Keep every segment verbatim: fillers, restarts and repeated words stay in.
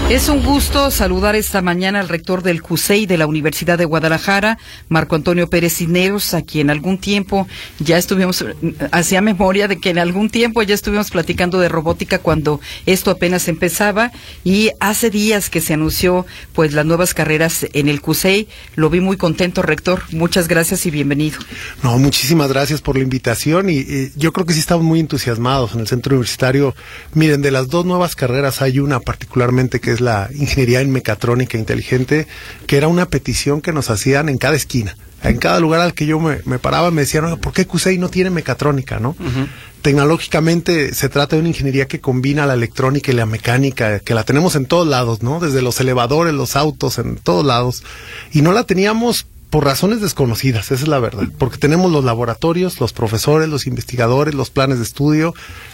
Es un gusto saludar esta mañana al rector del CUSEI de la Universidad de Guadalajara, Marco Antonio Pérez Cisneros, a quien algún tiempo ya estuvimos, hacía memoria de que en algún tiempo ya estuvimos platicando de robótica cuando esto apenas empezaba, y hace días que se anunció pues las nuevas carreras en el CUSEI. Lo vi muy contento, rector. Muchas gracias y bienvenido. No, muchísimas gracias por la invitación y, y yo creo que sí estamos muy entusiasmados en el centro universitario. Miren, de las dos nuevas carreras hay una particularmente que es la ingeniería en mecatrónica inteligente, que era una petición que nos hacían en cada esquina. En cada lugar al que yo me, me paraba me decían, oye, ¿por qué CUSEI no tiene mecatrónica, no? Uh-huh. Tecnológicamente se trata de una ingeniería que combina la electrónica y la mecánica, que la tenemos en todos lados, ¿no? Desde los elevadores, los autos, en todos lados. Y no la teníamos por razones desconocidas, esa es la verdad, porque tenemos los laboratorios, los profesores, los investigadores, los planes de estudio.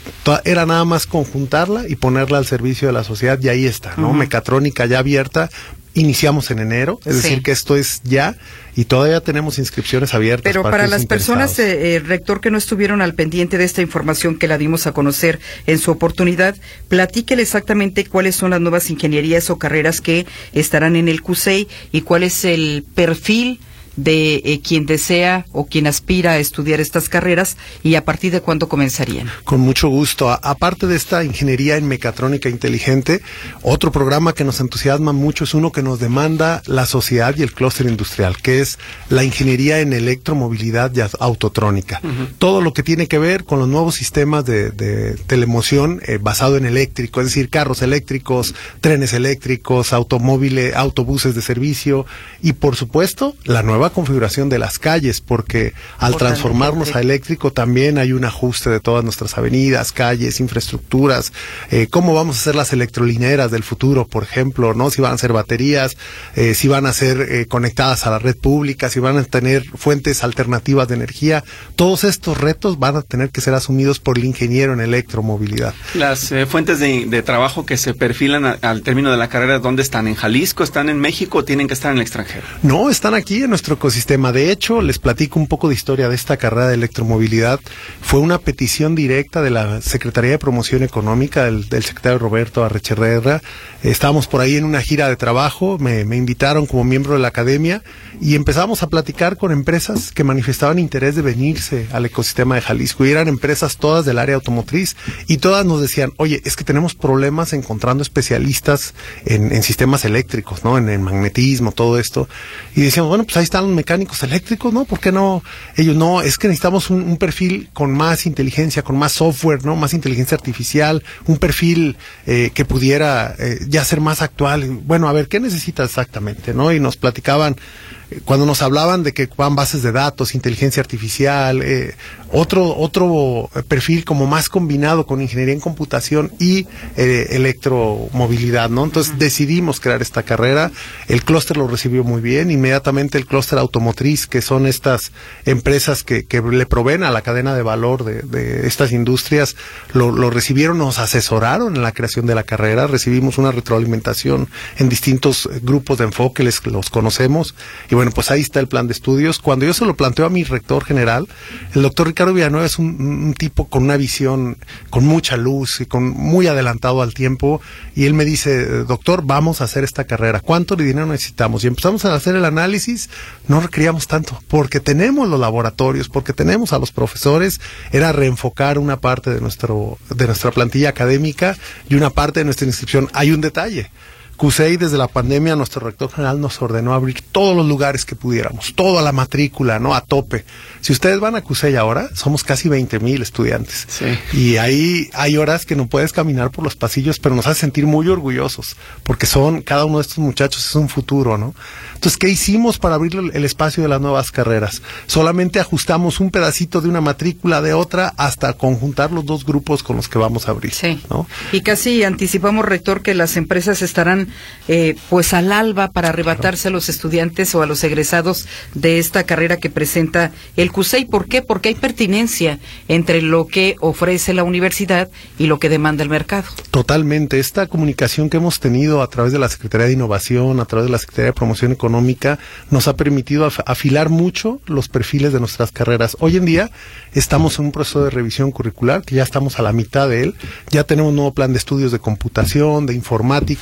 Era nada más conjuntarla y ponerla al servicio de la sociedad, y ahí está, ¿no? Uh-huh. Mecatrónica ya abierta. Iniciamos en enero, es sí. decir que esto es ya, y todavía tenemos inscripciones abiertas. Pero para, para las personas, eh, rector, que no estuvieron al pendiente de esta información que la dimos a conocer en su oportunidad, platíquele exactamente cuáles son las nuevas ingenierías o carreras que estarán en el CUSEI y cuál es el perfil de eh, quien desea o quien aspira a estudiar estas carreras, y a partir de cuándo comenzarían. Con mucho gusto. A, aparte de esta ingeniería en mecatrónica inteligente, otro programa que nos entusiasma mucho es uno que nos demanda la sociedad y el clúster industrial, que es la ingeniería en electromovilidad y autotrónica. Uh-huh. Todo lo que tiene que ver con los nuevos sistemas de, de telemoción eh, basado en eléctrico, es decir, carros eléctricos, trenes eléctricos, automóviles, autobuses de servicio, y por supuesto la nueva configuración de las calles, porque al transformarnos a eléctrico también hay un ajuste de todas nuestras avenidas, calles, infraestructuras, eh, cómo vamos a hacer las electrolineras del futuro, por ejemplo, ¿no? Si van a ser baterías, eh, si van a ser eh, conectadas a la red pública, si van a tener fuentes alternativas de energía. Todos estos retos van a tener que ser asumidos por el ingeniero en electromovilidad. Las eh, fuentes de, de trabajo que se perfilan a, al término de la carrera, ¿dónde están? ¿En Jalisco? ¿Están en México o tienen que estar en el extranjero? No, están aquí en nuestro ecosistema. De hecho, les platico un poco de historia de esta carrera de electromovilidad. Fue una petición directa de la Secretaría de Promoción Económica, del, del secretario Roberto Arrecherrera. Estábamos por ahí en una gira de trabajo, me, me invitaron como miembro de la academia y empezamos a platicar con empresas que manifestaban interés de venirse al ecosistema de Jalisco, y eran empresas todas del área automotriz, y todas nos decían, oye, es que tenemos problemas encontrando especialistas en, en sistemas eléctricos, ¿no? En el magnetismo, todo esto. Y decíamos, bueno, pues ahí están los mecánicos eléctricos, ¿no? ¿Por qué no? Ellos, no, es que necesitamos un, un perfil con más inteligencia, con más software, ¿no? Más inteligencia artificial, un perfil eh, que pudiera eh, ya ser más actual. Bueno, a ver, ¿qué necesitas exactamente, no? Y nos platicaban, cuando nos hablaban de que van bases de datos, inteligencia artificial, eh, otro otro perfil como más combinado con ingeniería en computación y eh, electromovilidad, ¿no? Entonces uh-huh. decidimos crear esta carrera. El clúster lo recibió muy bien. Inmediatamente el clúster automotriz, que son estas empresas que, que le proveen a la cadena de valor de, de estas industrias, lo, lo recibieron, nos asesoraron en la creación de la carrera. Recibimos una retroalimentación en distintos grupos de enfoque, les, los conocemos, y bueno, pues ahí está el plan de estudios. Cuando yo se lo planteo a mi rector general, el doctor Ricardo Villanueva es un, un tipo con una visión, con mucha luz y con muy adelantado al tiempo, y él me dice, doctor, vamos a hacer esta carrera, ¿cuánto de dinero necesitamos? Y empezamos a hacer el análisis, no requeríamos tanto, porque tenemos los laboratorios, porque tenemos a los profesores. Era reenfocar una parte de nuestro de nuestra plantilla académica y una parte de nuestra inscripción. Hay un detalle. CUSEI, desde la pandemia, nuestro rector general nos ordenó abrir todos los lugares que pudiéramos, toda la matrícula, ¿no? A tope. Si ustedes van a CUSEI ahora, somos casi veinte mil estudiantes. Sí. Y ahí hay horas que no puedes caminar por los pasillos, pero nos hace sentir muy orgullosos, porque son, cada uno de estos muchachos es un futuro, ¿no? Entonces, ¿qué hicimos para abrir el espacio de las nuevas carreras? Solamente ajustamos un pedacito de una matrícula de otra hasta conjuntar los dos grupos con los que vamos a abrir. Sí. ¿No? Y casi anticipamos, rector, que las empresas estarán eh, pues al alba para arrebatarse claro. a los estudiantes o a los egresados de esta carrera que presenta el CUSEI. ¿Por qué? Porque hay pertinencia entre lo que ofrece la universidad y lo que demanda el mercado. Totalmente. Esta comunicación que hemos tenido a través de la Secretaría de Innovación, a través de la Secretaría de Promoción Económica, nos ha permitido af- afilar mucho los perfiles de nuestras carreras. Hoy en día estamos en un proceso de revisión curricular, que ya estamos a la mitad de él. Ya tenemos un nuevo plan de estudios de computación, de informática, está por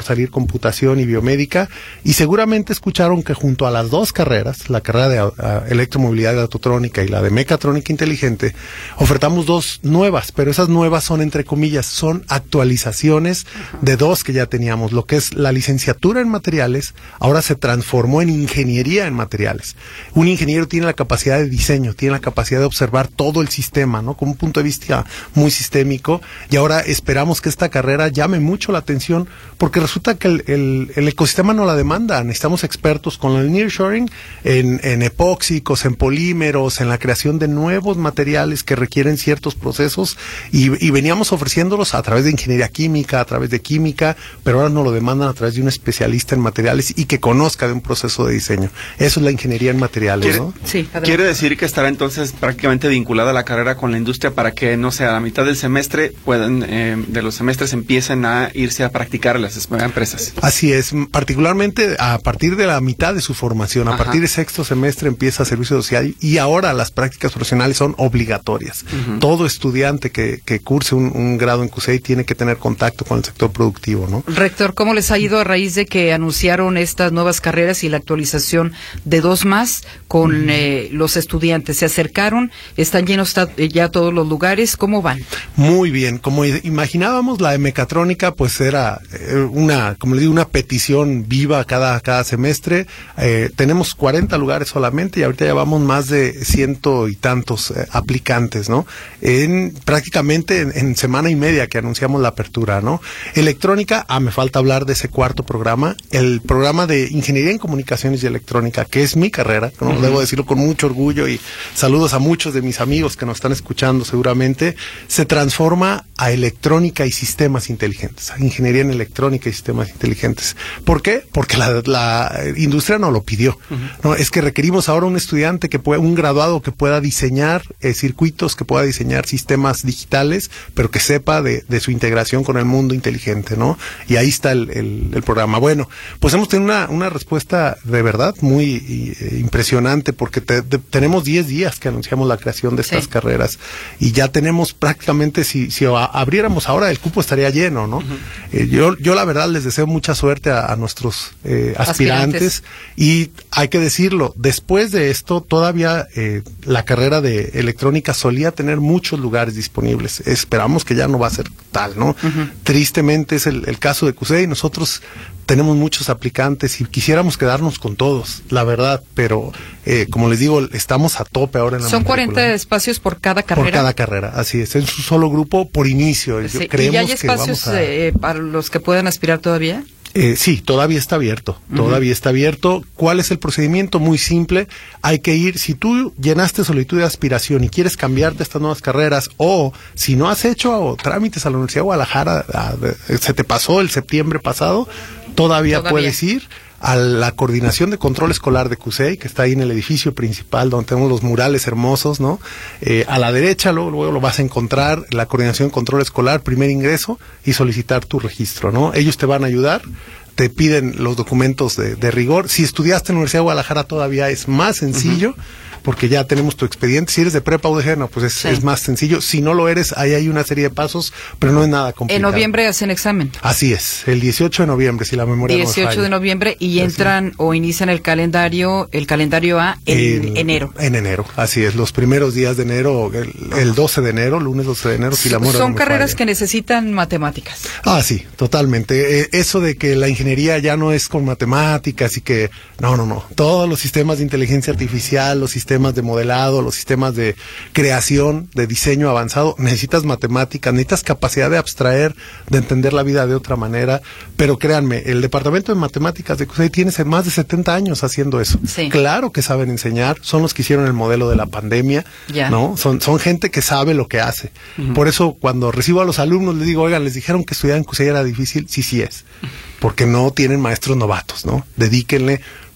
salir computación y biomédica, y seguramente escucharon que junto a las dos carreras, la carrera de uh, electromovilidad y autotrónica y la de mecatrónica inteligente, ofertamos dos nuevas, pero esas nuevas son entre comillas, son actualizaciones de dos que ya teníamos. Lo que es la licenciatura en materiales, ahora se transformó en ingeniería en materiales. Un ingeniero tiene la capacidad de diseño, tiene la capacidad de observar todo el sistema, ¿no? Con un punto de vista muy sistémico, y ahora esperamos que esta carrera llame mucho la atención, porque resulta que el, el, el ecosistema no la demanda. Necesitamos expertos con el nearshoring en, en epóxicos, en polímeros, en la creación de nuevos materiales que requieren ciertos procesos, y, y veníamos ofreciéndolos a través de ingeniería química, a través de química, pero ahora nos lo demandan a través de un especialista en materiales y que conozca de un proceso de diseño. Eso es la ingeniería en materiales, ¿Quiere, ¿no? Sí, quiere decir que estará entonces prácticamente vinculada la carrera con la industria para que, no sé, a la mitad del semestre puedan, eh, de los semestres empiecen a irse a practicar las empresas. Así es, particularmente a partir de la mitad de su formación, a Ajá. partir de sexto semestre empieza servicio social, y ahora las prácticas profesionales son obligatorias. Uh-huh. Todo estudiante que, que curse un, un grado en CUSEI tiene que tener contacto con el sector productivo, ¿no? Rector, ¿cómo les ha ido a raíz de que anunciaron estas nuevas carreras y la actualización de dos más con uh-huh. eh, los estudiantes? ¿Se acercaron? ¿Están llenos ya todos los lugares? ¿Cómo van? Muy bien, como imaginábamos, la de mecatrónica pues era una, como les digo, una petición viva cada, cada semestre. Eh, tenemos cuarenta lugares solamente y ahorita ya vamos más de ciento y tantos eh, aplicantes, ¿no? En prácticamente en, en semana y media que anunciamos la apertura, ¿no? Electrónica, ah, me falta hablar de ese cuarto programa, el programa de Ingeniería en Comunicaciones y Electrónica, que es mi carrera, ¿no? Uh-huh. Debo decirlo con mucho orgullo, y saludos a muchos de mis amigos que nos están escuchando seguramente. Se transforma a Electrónica y Sistemas Inteligentes, a Ingeniería en Electrónica y Sistemas Inteligentes. ¿Por qué? Porque la, la industria no lo pidió, uh-huh. ¿no? Es que requerimos ahora un estudiante que pueda, un graduado que pueda diseñar eh, circuitos, que pueda diseñar sistemas digitales, pero que sepa de, de su integración con el mundo inteligente, ¿no? Y ahí está el, el, el programa. Bueno, pues hemos tenido una, una respuesta de verdad muy eh, impresionante, porque te, te, tenemos diez días que anunciamos la creación de estas sí. carreras, y ya tenemos prácticamente, si, si abriéramos ahora, el cupo estaría lleno, ¿no? Uh-huh. Eh, yo, yo la verdad les deseo mucha suerte a, a nuestros eh, aspirantes, aspirantes, y hay que decirlo, después de esto todavía eh, la carrera de electrónica solía tener muchos lugares disponibles. Esperamos que ya no va a ser tal, ¿no? Uh-huh. Tristemente es el, el caso de CUSEI. Nosotros tenemos muchos aplicantes y quisiéramos quedarnos con todos, la verdad, pero eh, como les digo, estamos a tope ahora en la Son cuarenta espacios por cada carrera. Por cada carrera, así es, es un solo grupo por inicio. Sí. Yo, creemos ¿Y hay espacios que vamos a... eh, para los que puedan aspirar todavía? Eh, sí, todavía está abierto, todavía uh-huh. está abierto. ¿Cuál es el procedimiento? Muy simple, hay que ir, si tú llenaste solicitud de aspiración y quieres cambiarte a estas nuevas carreras, o si no has hecho o, trámites a la Universidad de Guadalajara, a, a, se te pasó el septiembre pasado, todavía, todavía puedes ir a la coordinación de control escolar de CUSEI, que está ahí en el edificio principal, donde tenemos los murales hermosos, ¿no? Eh, a la derecha, luego, luego lo vas a encontrar, la coordinación de control escolar, primer ingreso, y solicitar tu registro, ¿no? Ellos te van a ayudar, te piden los documentos de, de rigor. Si estudiaste en la Universidad de Guadalajara todavía es más sencillo, uh-huh. porque ya tenemos tu expediente. Si eres de prepa U D G, no, pues es, sí. es más sencillo. Si no lo eres, ahí hay una serie de pasos, pero no es nada complicado. En noviembre hacen examen. Así es, el dieciocho de noviembre, si la memoria no me falla. dieciocho de noviembre, y entran o inician el calendario, el calendario A en el, enero. En enero, así es, los primeros días de enero, el, el doce de enero, lunes doce de enero, si la memoria Son no me carreras falla. que necesitan matemáticas. Ah, sí, totalmente. Eh, eso de que la ingeniería ya no es con matemáticas y que, no, no, no, todos los sistemas de inteligencia artificial, los sistemas de modelado, los sistemas de creación, de diseño avanzado, necesitas matemáticas, necesitas capacidad de abstraer, de entender la vida de otra manera, pero créanme, el departamento de matemáticas de CUSEI tiene más de setenta años haciendo eso. Sí. Claro que saben enseñar, son los que hicieron el modelo de la pandemia, ya. ¿no? Son, son gente que sabe lo que hace. Uh-huh. Por eso cuando recibo a los alumnos les digo, oigan, les dijeron que estudiar en CUSEI era difícil, sí, sí es, porque no tienen maestros novatos, ¿no? Dedíquenle.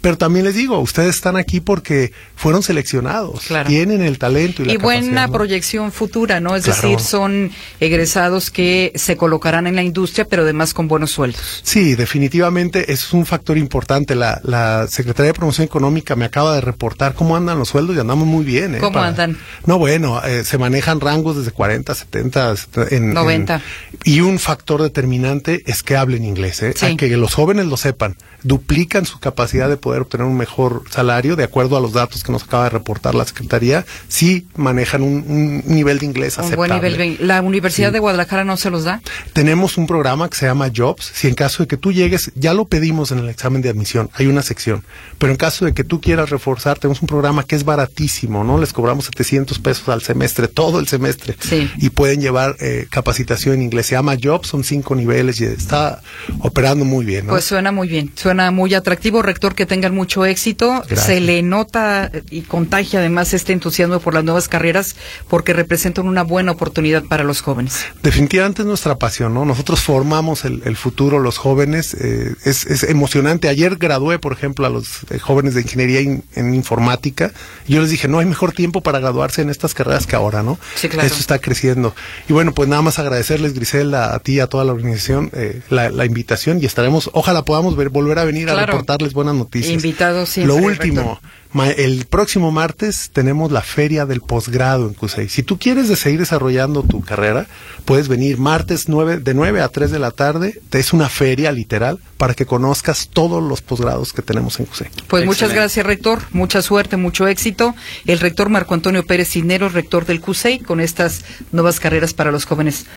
Pero también les digo, ustedes están aquí porque fueron seleccionados, claro. tienen el talento y la y capacidad. Y buena ¿no? proyección futura, ¿no? Es Claro. decir, son egresados que se colocarán en la industria, pero además con buenos sueldos. Sí, definitivamente es un factor importante. La, la Secretaría de Promoción Económica me acaba de reportar cómo andan los sueldos y andamos muy bien. ¿eh? ¿Cómo Para... andan? No, bueno, eh, se manejan rangos desde cuarenta, setenta, en, noventa. En... Y un factor determinante es que hablen inglés, ¿eh? Sí. A que los jóvenes lo sepan. Duplican su capacidad de poder obtener un mejor salario, de acuerdo a los datos que nos acaba de reportar la Secretaría. Sí manejan un, un nivel de inglés Un aceptable. buen nivel. ¿La Universidad sí. de Guadalajara no se los da? Tenemos un programa que se llama Jobs. Si en caso de que tú llegues, ya lo pedimos en el examen de admisión, hay una sección. Pero en caso de que tú quieras reforzar, tenemos un programa que es baratísimo, ¿no? Les cobramos setecientos pesos al semestre, todo el semestre. Sí. Y pueden llevar eh, capacitación en inglés. Se llama Jobs, son cinco niveles y está operando muy bien, ¿no? Pues suena muy bien, suena muy atractivo. Rector, que tengan mucho éxito. Gracias. Se le nota y contagia además este entusiasmo por las nuevas carreras porque representan una buena oportunidad para los jóvenes. Definitivamente es nuestra pasión, ¿no? Nosotros formamos el, el futuro, los jóvenes. Eh, es, es emocionante. Ayer gradué, por ejemplo, a los eh, jóvenes de ingeniería in, en informática. Y yo les dije, no hay mejor tiempo para graduarse en estas carreras que ahora, ¿no? Sí, claro. Esto está creciendo. Y bueno, pues nada más agradecerles, Grisela, a ti y a toda la organización, eh, la, la invitación y estaremos, ojalá podamos ver, volver a venir claro. a reportarles buenas noticias. Invitados siempre. Lo último, ma, el próximo martes tenemos la feria del posgrado en CUSEI. Si tú quieres de seguir desarrollando tu carrera, puedes venir martes nueve, de nueve a tres de la tarde. Es una feria literal para que conozcas todos los posgrados que tenemos en CUSEI. Pues Excelente. Muchas gracias, rector. Mucha suerte, mucho éxito. El rector Marco Antonio Pérez Cisneros, rector del CUSEI, con estas nuevas carreras para los jóvenes.